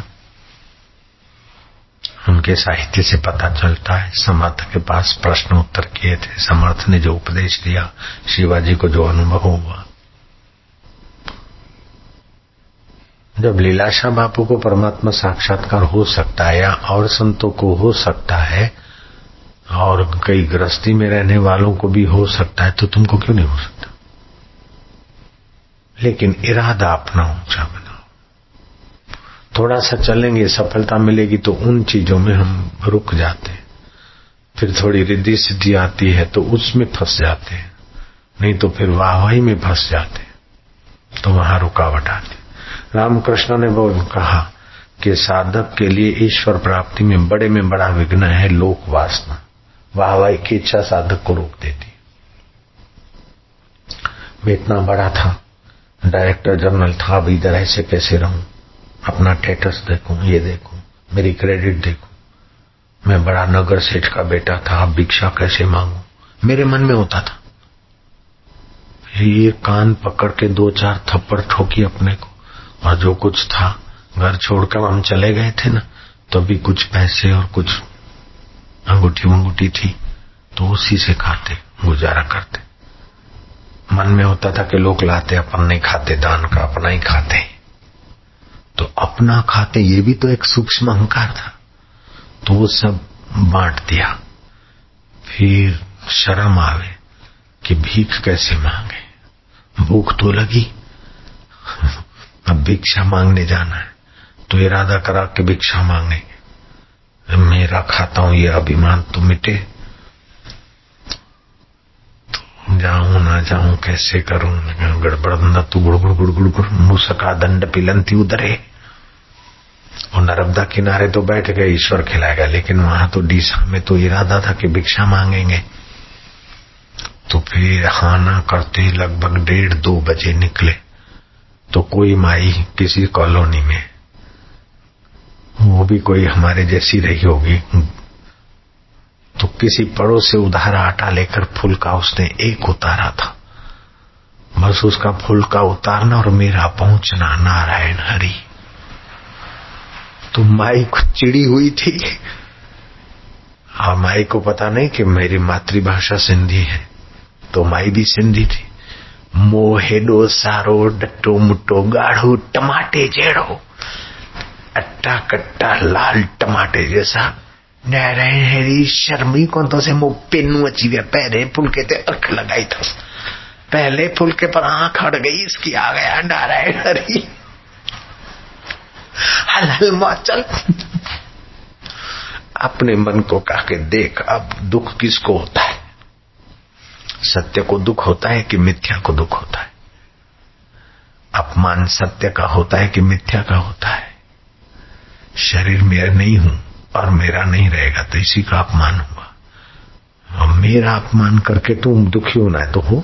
S1: उनके साहित्य से पता चलता है। समर्थ के पास प्रश्न उत्तर किए थे, समर्थ ने जो उपदेश दिया, शिवाजी को जो अनुभव हुआ। जब लीलाशाह बापू को परमात्मा साक्षात्कार हो सकता है या और संतों को हो सकता है और कई गृहस्थी में रहने वालों को भी हो सकता है, तो तुमको क्यों नहीं हो सकता? लेकिन इरादा अपना ऊंचा बनाओ। थोड़ा सा चलेंगे, सफलता मिलेगी तो उन चीजों में हम रुक जाते हैं, फिर थोड़ी रिद्धि सिद्धि आती है तो उसमें फंस जाते हैं, नहीं तो फिर वाहवाही में फंस जाते हैं, तो वहां रुकावट आती। रामकृष्ण ने वो कहा कि साधक के लिए ईश्वर प्राप्ति में बड़े में बड़ा विघ्न है लोक वासना। वाहवाही की इच्छा साधक को रोक देती। मैं इतना बड़ा था, डायरेक्टर जनरल था, अब इधर ऐसे कैसे रहूं, अपना स्टेटस देखूं, ये देखूं, मेरी क्रेडिट देखूं, मैं बड़ा नगर सेठ का बेटा था, अब भिक्षा कैसे मांगू, मेरे मन में होता था। ये कान पकड़ के दो चार थप्पड़ ठोकी अपने को, और जो कुछ था घर छोड़कर हम चले गए थे ना, तो भी कुछ पैसे और कुछ अंगूठी वंगूठी थी, तो उसी से खाते गुजारा करते। मन में होता था कि लोग लाते, अपन नहीं खाते, दान का अपना ही खाते, तो अपना खाते, ये भी तो एक सूक्ष्म अहंकार था। तो वो सब बांट दिया। फिर शर्म आवे कि भीख कैसे मांगे, भूख तो लगी, अब भिक्षा मांगने जाना है, तो इरादा करा कि भिक्षा मांगने, मेरा खाता हूं ये अभिमान तो मिटे, तो जाऊं ना जाऊं, कैसे करूं, गड़बड़ न तू गुड़गुड़ गुड़गुड़ गुड़ मुसका दंड पिलंती उधरे। और नर्मदा किनारे तो बैठ गए, ईश्वर खिलाएगा, लेकिन वहां तो डीसा में तो इरादा था कि भिक्षा मांगेंगे। तो फिर हाना करते लगभग डेढ़ दो बजे निकले, तो कोई माई किसी कॉलोनी में, वो भी कोई हमारे जैसी रही होगी, तो किसी पड़ोस से उधार आटा लेकर फुलका उसने एक उतारा था, बस उसका फुलका उतारना और मेरा पहुंचना, नारायण हरि। तो माई को चिड़ी हुई थी, और माई को पता नहीं कि मेरी मातृभाषा सिंधी है, तो माई भी सिंधी थी। मोहेडो सारो डट्टो मुट्टो गाढ़ो टमाटे जेड़ो, अट्टा कट्टा लाल टमाटे जैसा, नारायण हरी। शर्मी को तो से मो पेनू अची गया, पहले फुलके ते अख लगाई था, पहले फुलके पर आंख अड़ गई, इसकी आ गया नारायण हरी। हल हल माचल। अपने मन को कहा के देख, अब दुख किसको होता है, सत्य को दुख होता है कि मिथ्या को दुख होता है? अपमान सत्य का होता है कि मिथ्या का होता है? शरीर मेरा नहीं हूं और मेरा नहीं रहेगा तो इसी का अपमान हुआ, और मेरा अपमान करके तुम दुखी होना है तो हो।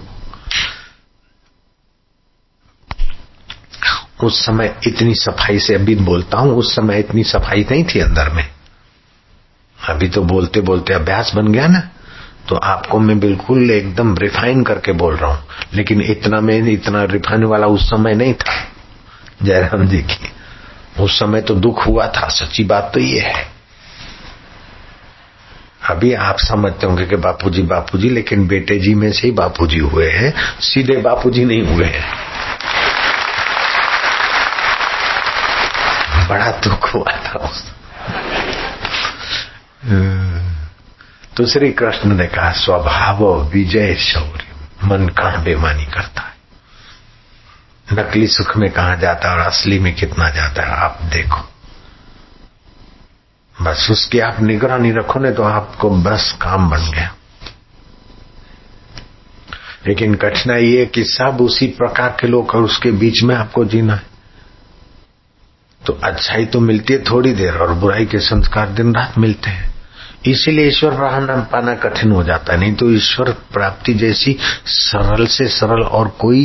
S1: उस समय इतनी सफाई से अभी बोलता हूं, उस समय इतनी सफाई नहीं थी अंदर में, अभी तो बोलते बोलते अभ्यास बन गया ना, तो आपको मैं बिल्कुल एकदम रिफाइन करके बोल रहा हूं, लेकिन इतना में इतना रिफाइन वाला उस समय नहीं था जयराम जी की। उस समय तो दुख हुआ था, सच्ची बात तो ये है। अभी आप समझते होंगे कि बापूजी बापूजी, लेकिन बेटे जी में से ही बापूजी हुए हैं, सीधे बापूजी नहीं हुए हैं। बड़ा दुख हुआ था। तो श्री कृष्ण ने कहा स्वभाव विजय शौर्य, मन कहाँ बेमानी करता है, नकली सुख में कहाँ जाता है और असली में कितना जाता है आप देखो। बस उसकी आप निगरानी रखो, नहीं तो आपको बस काम बन गया। लेकिन कठिनाई ये कि सब उसी प्रकार के लोग और उसके बीच में आपको जीना है। तो अच्छाई तो मिलती है थोड़ी देर और बुराई के संस्कार दिन रात मिलते हैं। इसीलिए ईश्वर प्राप्ति पाना कठिन हो जाता है। नहीं तो ईश्वर प्राप्ति जैसी सरल से सरल और कोई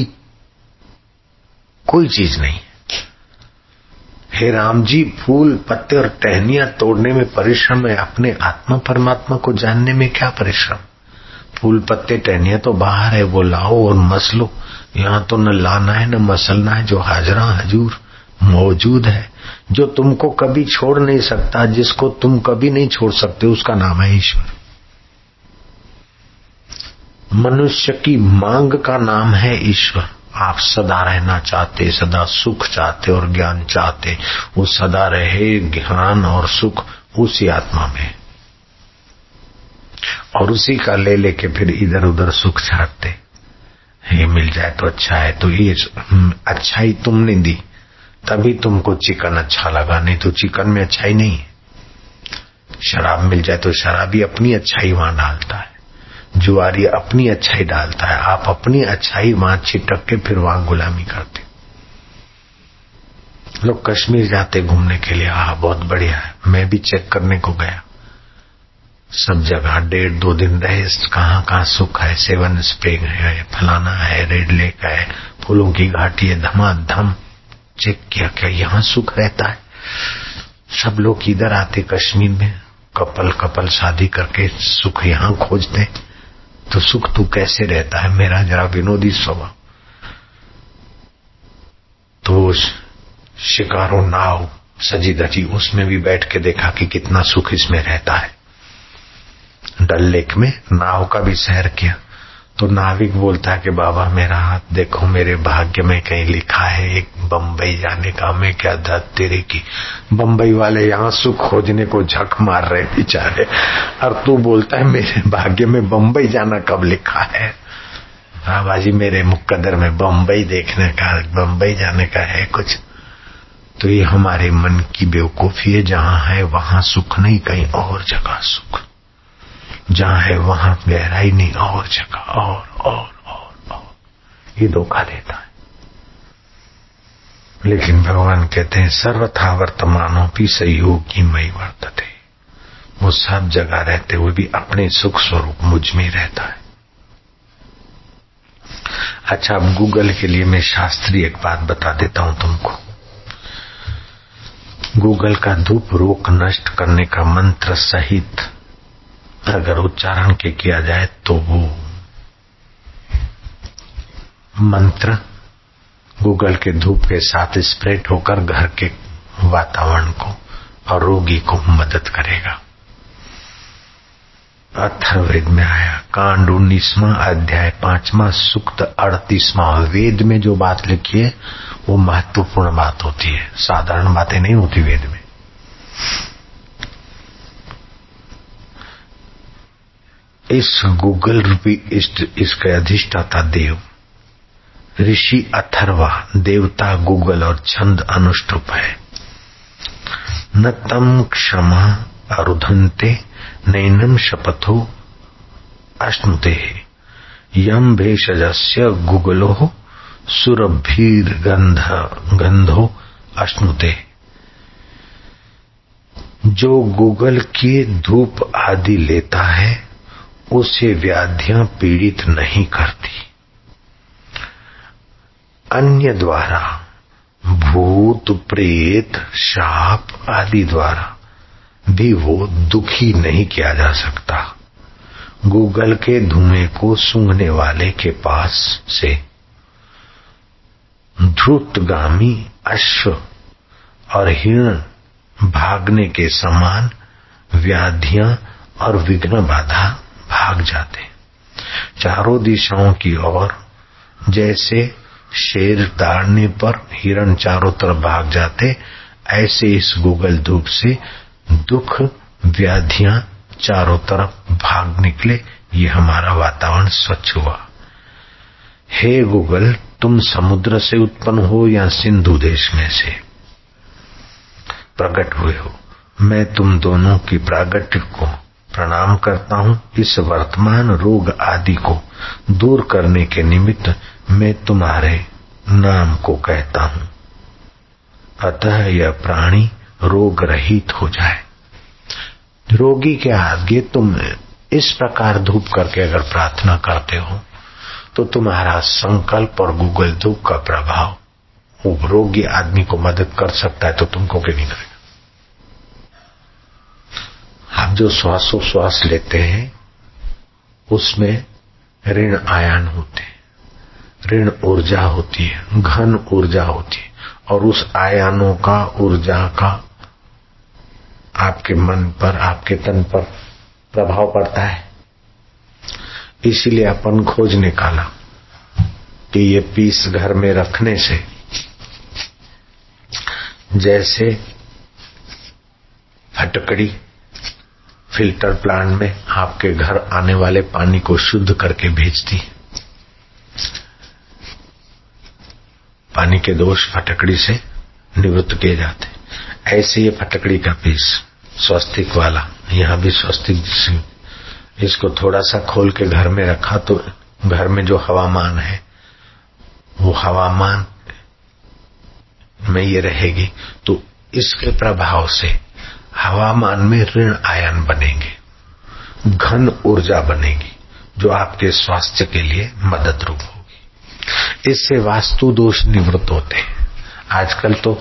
S1: कोई चीज नहीं। हे राम जी, फूल पत्ते और टहनियां तोड़ने में परिश्रम है, अपने आत्मा परमात्मा को जानने में क्या परिश्रम। फूल पत्ते टहनियां तो बाहर है, वो लाओ और मसलो। यहाँ तो न लाना है न मसलना है, जो हाजरा हजूर मौजूद है, जो तुमको कभी छोड़ नहीं सकता, जिसको तुम कभी नहीं छोड़ सकते, उसका नाम है ईश्वर। मनुष्य की मांग का नाम है ईश्वर। आप सदा रहना चाहते, सदा सुख चाहते और ज्ञान चाहते, वो सदा रहे ज्ञान और सुख उसी आत्मा में, और उसी का ले लेके फिर इधर उधर सुख चाहते। ये मिल जाए तो अच्छा है, तो ये अच्छाई तुमने दी तभी तुमको चिकन अच्छा लगा, नहीं तो चिकन में अच्छाई नहीं है। शराब मिल जाए तो शराबी अपनी अच्छाई वहां डालता है, जुआरी अपनी अच्छाई डालता है, आप अपनी अच्छाई वहां छिटक के फिर वहां गुलामी करते। लोग कश्मीर जाते घूमने के लिए, आ बहुत बढ़िया है, मैं भी चेक करने को गया। सब जगह डेढ़ दो दिन रहे, कहाँ कहाँ सुख है, सेवन स्प्रिंग है, फलाना है, रेड लेक है, फूलों की घाटी है, धमाधम चेक किया क्या यहाँ सुख रहता है। सब लोग इधर आते कश्मीर में, कपल कपल शादी करके सुख यहाँ खोजते, तो सुख तू कैसे रहता है। मेरा जरा विनोदी स्वभाव, तो शिकारों नाव सजी धजी उसमें भी बैठ के देखा कि कितना सुख इसमें रहता है। डल लेक में नाव का भी सैर किया, तो नाविक बोलता है कि बाबा मेरा हाथ देखो, मेरे भाग्य में कहीं लिखा है एक बम्बई जाने का। मैं क्या धत तेरे की, बम्बई वाले यहाँ सुख खोजने को झक मार रहे बेचारे, और तू बोलता है मेरे भाग्य में बम्बई जाना कब लिखा है। बाबा जी मेरे मुकद्दर में बम्बई देखने का, बम्बई जाने का है कुछ। तो ये हमारे मन की बेवकूफी है, जहाँ है वहां सुख नहीं, कहीं और जगह सुख, जहाँ है वहां गहराई नहीं, और जगह और और और और ये धोखा देता है। लेकिन भगवान कहते हैं सर्वथा वर्तमानों भी सहयोगी मई वर्तते, वो सब जगह रहते हुए भी अपने सुख स्वरूप मुझ में रहता है। अच्छा, अब गूगल के लिए मैं शास्त्रीय एक बात बता देता हूं तुमको। गूगल का धूप रोग नष्ट करने का मंत्र सहित अगर उच्चारण के किया जाए तो वो मंत्र गूगल के धूप के साथ स्प्रेड होकर घर के वातावरण को और रोगी को मदद करेगा। अथर्ववेद में आया, कांड उन्नीसवां अध्याय पांचवा सूक्त अड़तीसवां। वेद में जो बात लिखी है वो महत्वपूर्ण बात होती है, साधारण बातें नहीं होती वेद में। इस गूगल रूपी इसके अधिष्ठाता देव ऋषि अथर्वा, देवता गूगल और छंद अनुष्टुप है। न तम क्षमा अरुधंते नैनम शपथो अश्नुते यम भेषजस्य गूगलो सुरभीर गंध गंधो अश्नुते। जो गूगल के धूप आदि लेता है उसे व्याधियां पीड़ित नहीं करती। अन्य द्वारा भूत प्रेत शाप आदि द्वारा भी वो दुखी नहीं किया जा सकता। गूगल के धुएं को सूंघने वाले के पास से द्रुतगामी अश्व और हिरण भागने के समान व्याधियां और विघ्न बाधा भाग जाते। चारों दिशाओं की ओर जैसे शेर दाड़ने पर हिरण चारों तरफ भाग जाते, ऐसे इस गूगल धूप से दुख व्याधियां चारों तरफ भाग निकले। ये हमारा वातावरण स्वच्छ हुआ। हे गूगल, तुम समुद्र से उत्पन्न हो या सिंधु देश में से प्रकट हुए हो, मैं तुम दोनों की प्रागट्य को प्रणाम करता हूं। इस वर्तमान रोग आदि को दूर करने के निमित्त मैं तुम्हारे नाम को कहता हूं, अतः यह प्राणी रोग रहित हो जाए। रोगी के आगे तुम इस प्रकार धूप करके अगर प्रार्थना करते हो तो तुम्हारा संकल्प और गूगल धूप का प्रभाव वो रोगी आदमी को मदद कर सकता है, तो तुमको क्यों नहीं करेगा। आप जो श्वासोश्वास लेते हैं उसमें ऋण आयन होते हैं, ऋण ऊर्जा होती है, घन ऊर्जा होती है, और उस आयनों का ऊर्जा का आपके मन पर, आपके तन पर प्रभाव पड़ता है। इसीलिए अपन खोज निकाला कि ये पीस घर में रखने से जैसे फटकड़ी फिल्टर प्लांट में आपके घर आने वाले पानी को शुद्ध करके भेजती, पानी के दोष फटकड़ी से निवृत्त किए जाते, ऐसे ये फटकड़ी का पीस स्वस्तिक वाला, यहाँ भी स्वस्तिक, इसको थोड़ा सा खोल के घर में रखा तो घर में जो हवामान है वो हवामान में ये रहेगी, तो इसके प्रभाव से हवामान में ऋण आयन बनेंगे, घन ऊर्जा बनेगी जो आपके स्वास्थ्य के लिए मदद रूप होगी। इससे वास्तु दोष निवृत्त होते हैं। आजकल तो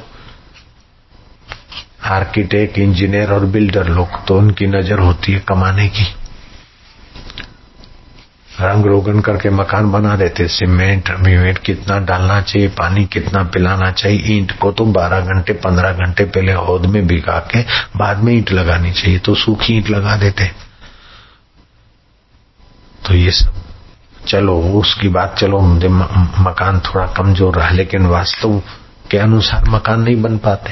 S1: आर्किटेक्ट, इंजीनियर और बिल्डर लोग तो उनकी नजर होती है कमाने की, रंग रोगन करके मकान बना देते। सीमेंट वीमेंट कितना डालना चाहिए, पानी कितना पिलाना चाहिए, ईंट को तो बारह घंटे पंद्रह घंटे पहले हौद में भिगा के बाद में ईंट लगानी चाहिए, तो सूखी ईंट लगा देते। तो ये सब चलो उसकी बात, चलो मकान थोड़ा कमजोर रहा, लेकिन वास्तव के अनुसार मकान नहीं बन पाते।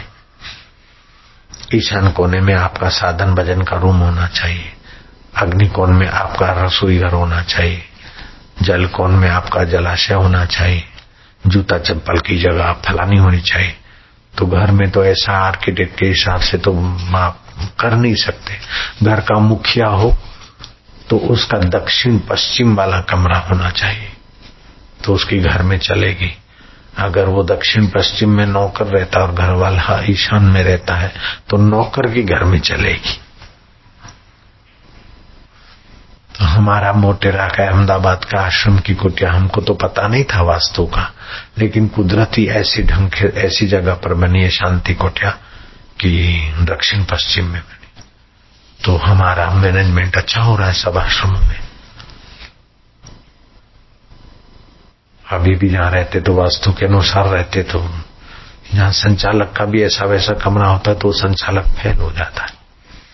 S1: ईशान कोने में आपका साधन भजन का रूम होना चाहिए, अग्नि कोण में आपका रसोई घर होना चाहिए, जल कोण में आपका जलाशय होना चाहिए, जूता चप्पल की जगह फलानी होनी चाहिए। तो घर में तो ऐसा आर्किटेक्ट के हिसाब से तो आप कर नहीं सकते। घर का मुखिया हो तो उसका दक्षिण पश्चिम वाला कमरा होना चाहिए, तो उसकी घर में चलेगी। अगर वो दक्षिण पश्चिम में नौकर रहता और घर वाला ईशान में रहता है तो नौकर की घर में चलेगी। तो हमारा मोटेरा का अहमदाबाद का आश्रम की कुटिया, हमको तो पता नहीं था वास्तु का, लेकिन कुदरती ऐसी ढंग के ऐसी जगह पर बनी है शांति कुटिया कि दक्षिण पश्चिम में बनी। तो हमारा मैनेजमेंट अच्छा हो रहा है सब आश्रमों में। अभी भी जहाँ रहते तो वास्तु के अनुसार रहते, तो जहाँ संचालक का भी ऐसा वैसा कमरा होता है तो संचालक फेल हो जाता है।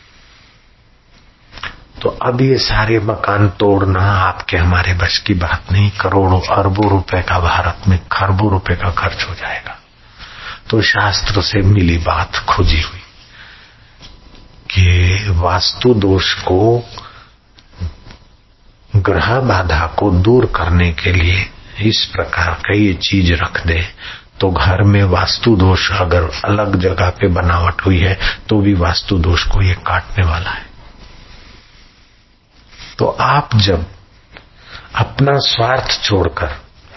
S1: तो अब ये सारे मकान तोड़ना आपके हमारे बस की बात नहीं। करोड़ों अरबों रुपए का, भारत में खरबों रुपए का खर्च हो जाएगा। तो शास्त्र से मिली बात खोजी हुई कि वास्तु दोष को, ग्रह बाधा को दूर करने के लिए इस प्रकार का ये चीज रख दे तो घर में वास्तु दोष अगर अलग जगह पे बनावट हुई है तो भी वास्तु दोष को ये काटने वाला है। तो आप जब अपना स्वार्थ छोड़कर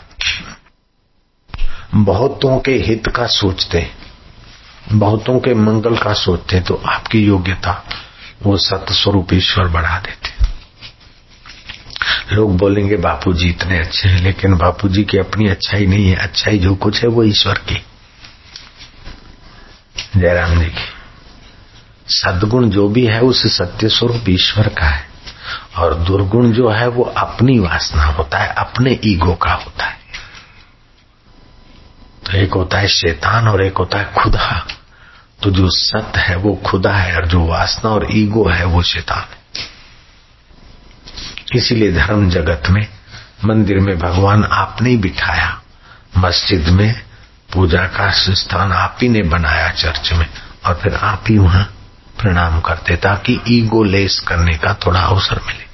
S1: बहुतों के हित का सोचते, बहुतों के मंगल का सोचते, तो आपकी योग्यता वो सत्य स्वरूप ईश्वर बढ़ा देते। लोग बोलेंगे बापूजी इतने अच्छे हैं, लेकिन बापूजी की अपनी अच्छाई नहीं है, अच्छाई जो कुछ है वो ईश्वर की, जयराम जी की। सद्गुण जो भी है उस सत्य स्वरूप ईश्वर का है, और दुर्गुण जो है वो अपनी वासना होता है, अपने ईगो का होता है। तो एक होता है शैतान और एक होता है खुदा। तो जो सत्य है वो खुदा है और जो वासना और ईगो है वो शैतान है। इसीलिए धर्म जगत में मंदिर में भगवान आपने ही बिठाया, मस्जिद में पूजा का स्थान आप ही ने बनाया चर्च में, और फिर आप ही वहां प्रणाम करते ताकि ईगो लेस करने का थोड़ा अवसर मिले।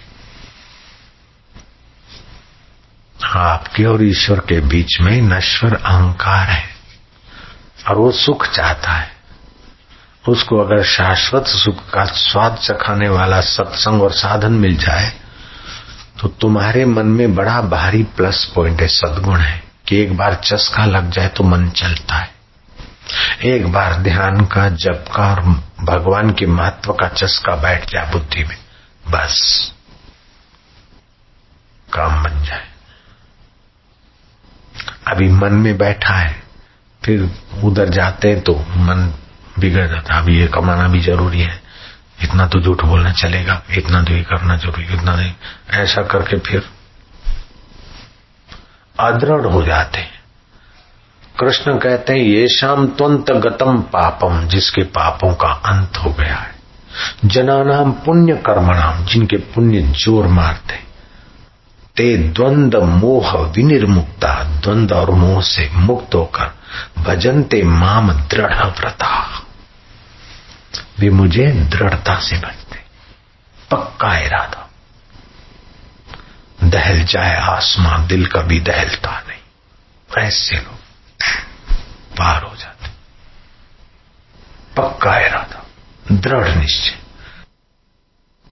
S1: आपके और ईश्वर के बीच में नश्वर अहंकार है और वो सुख चाहता है। उसको अगर शाश्वत सुख का स्वाद चखाने वाला सत्संग और साधन मिल जाए तो तुम्हारे मन में बड़ा भारी प्लस पॉइंट है, सद्गुण है कि एक बार चस्का लग जाए तो मन चलता है। एक बार ध्यान का, जप का और भगवान के महत्व का चस्का बैठ जाए बुद्धि में, बस काम बन जाए। अभी मन में बैठा है, फिर उधर जाते हैं तो मन बिगड़ जाता। अभी ये कमाना भी जरूरी है, इतना तो झूठ बोलना चलेगा, इतना तो ये करना जरूरी, इतना नहीं, ऐसा करके फिर अदृढ़ हो जाते हैं। कृष्ण कहते हैं ये शाम त्वंत गतम पापम, जिसके पापों का अंत हो गया है। जनानाम पुण्य कर्मणाम, जिनके पुण्य जोर मारते, ते द्वंद मोह विनिर्मुक्ता, द्वंद और मोह से मुक्त होकर भजनते माम दृढ़ व्रता, वे मुझे दृढ़ता से भजते। पक्का इरादा, दहल जाए आसमां दिल कभी दहलता नहीं, ऐसे लोग पार हो जाते। पक्का इरादा, दृढ़ निश्चय।